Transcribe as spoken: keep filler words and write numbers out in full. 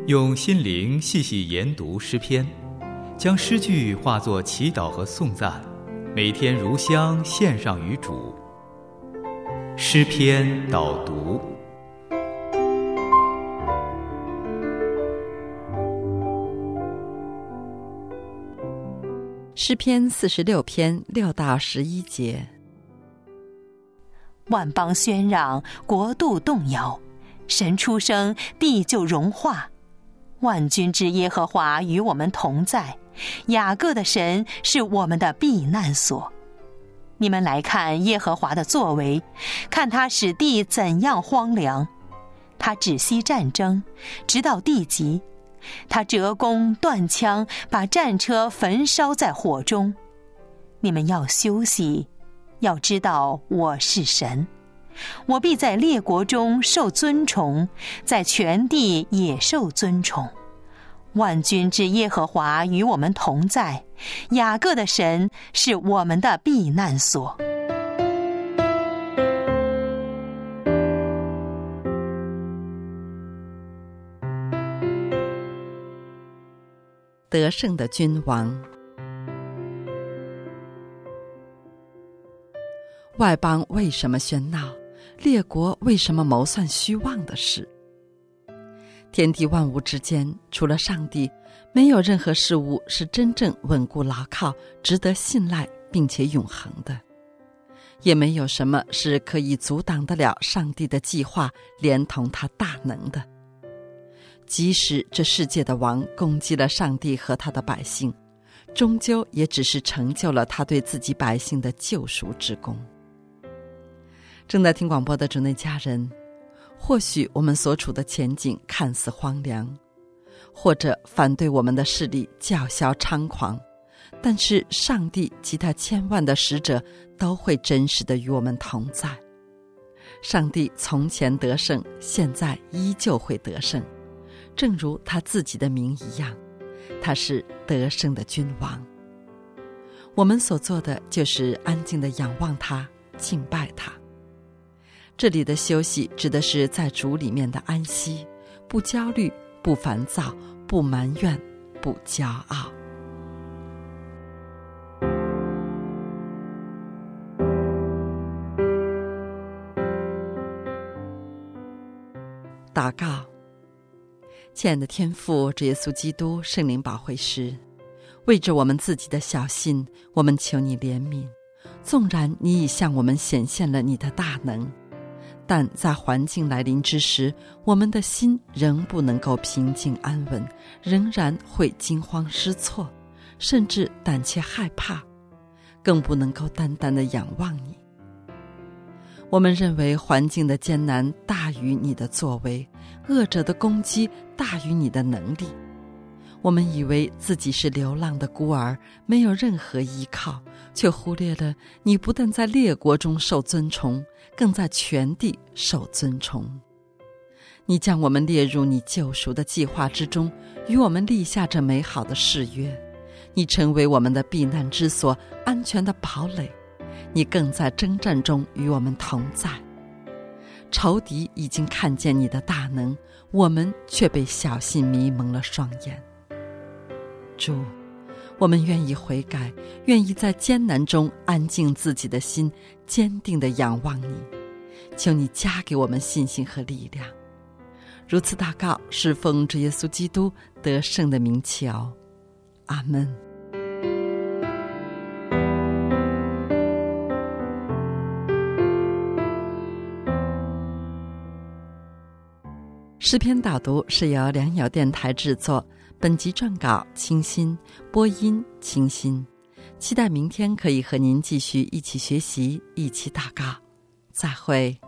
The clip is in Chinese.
用心灵细细研读诗篇，将诗句化作祈祷和颂赞，每天如香献上于主。诗篇导读。 诗篇四十六篇六到十一节。 万邦喧嚷，国度动摇，神出生，地就融化。万军之耶和华与我们同在，雅各的神是我们的避难所。你们来看耶和华的作为，看他使地怎样荒凉。他止息战争，直到地极。他折弓断枪，把战车焚烧在火中。你们要休息，要知道我是神，我必在列国中受尊崇，在全地也受尊崇。万军之耶和华与我们同在，雅各的神是我们的避难所。 得胜的君王。外邦为什么喧闹？列国为什么谋算虚妄的事？天地万物之间，除了上帝，没有任何事物是真正稳固牢靠、值得信赖并且永恒的，也没有什么是可以阻挡得了上帝的计划，连同他大能的。即使这世界的王攻击了上帝和他的百姓，终究也只是成就了他对自己百姓的救赎之功。正在听广播的主内家人，或许我们所处的前景看似荒凉，或者反对我们的势力叫嚣猖狂，但是上帝及他千万的使者都会真实地与我们同在。上帝从前得胜，现在依旧会得胜，正如他自己的名一样，他是得胜的君王。我们所做的就是安静地仰望他，敬拜他。这里的休息指的是在主里面的安息，不焦虑，不烦躁，不埋怨，不骄傲。祷告。亲爱的天父，主耶稣基督，圣灵保惠师，为着我们自己的小心，我们求你怜悯。纵然你已向我们显现了你的大能，但在环境来临之时，我们的心仍不能够平静安稳，仍然会惊慌失措，甚至胆怯害怕，更不能够单单地仰望你。我们认为环境的艰难大于你的作为，恶者的攻击大于你的能力。我们以为自己是流浪的孤儿，没有任何依靠，却忽略了你不但在列国中受尊崇，更在全地受尊崇。你将我们列入你救赎的计划之中，与我们立下这美好的誓约。你成为我们的避难之所，安全的堡垒。你更在征战中与我们同在。仇敌已经看见你的大能，我们却被小信迷蒙了双眼。主，我们愿意悔改，愿意在艰难中安静自己的心，坚定地仰望你。求你加给我们信心和力量。如此祷告，是奉主耶稣基督得胜的名求。阿们。诗篇导读是由良友电台制作，本集撰稿清新，播音清新。期待明天可以和您继续一起学习，一起祷告。再会。